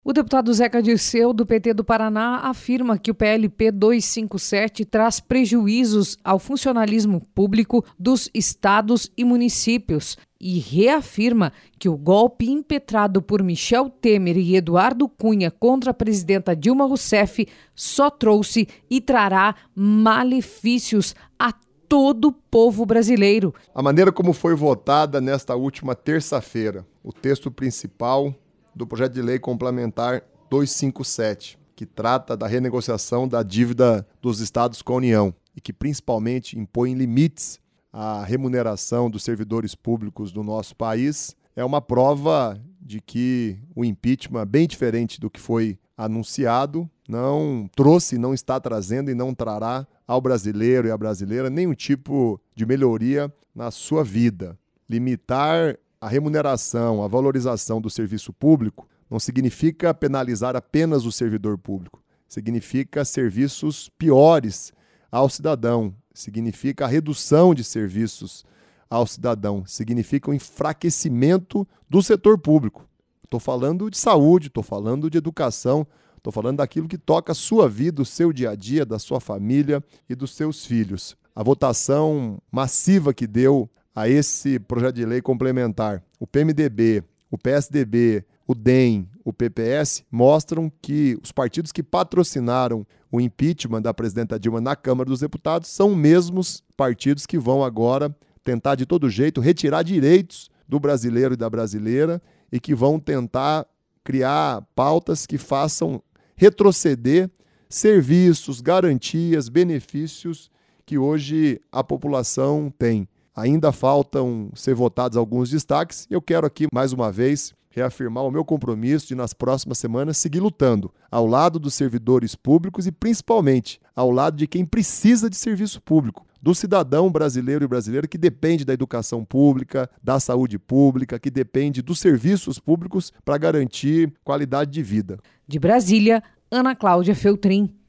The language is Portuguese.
O deputado Zeca Dirceu, do PT do Paraná, afirma que o PLP 257 traz prejuízos ao funcionalismo público dos estados e municípios e reafirma que o golpe impetrado por Michel Temer e Eduardo Cunha contra a presidenta Dilma Rousseff só trouxe e trará malefícios a todo o povo brasileiro. A maneira como foi votada nesta última terça-feira, o texto principal do projeto de lei complementar 257, que trata da renegociação da dívida dos estados com a União e que principalmente impõe limites à remuneração dos servidores públicos do nosso país, é uma prova de que o impeachment, bem diferente do que foi anunciado, não trouxe, não está trazendo e não trará ao brasileiro e à brasileira nenhum tipo de melhoria na sua vida. Limitar a remuneração, a valorização do serviço público não significa penalizar apenas o servidor público. Significa serviços piores ao cidadão. Significa a redução de serviços ao cidadão. Significa o enfraquecimento do setor público. Estou falando de saúde, estou falando de educação, estou falando daquilo que toca a sua vida, o seu dia a dia, da sua família e dos seus filhos. A votação massiva que deu a esse projeto de lei complementar, o PMDB, o PSDB, o DEM, o PPS, mostram que os partidos que patrocinaram o impeachment da presidenta Dilma na Câmara dos Deputados são os mesmos partidos que vão agora tentar de todo jeito retirar direitos do brasileiro e da brasileira e que vão tentar criar pautas que façam retroceder serviços, garantias, benefícios que hoje a população tem. Ainda faltam ser votados alguns destaques e eu quero aqui, mais uma vez, reafirmar o meu compromisso de, nas próximas semanas, seguir lutando ao lado dos servidores públicos e, principalmente, ao lado de quem precisa de serviço público, do cidadão brasileiro e brasileira que depende da educação pública, da saúde pública, que depende dos serviços públicos para garantir qualidade de vida. De Brasília, Ana Cláudia Feltrin.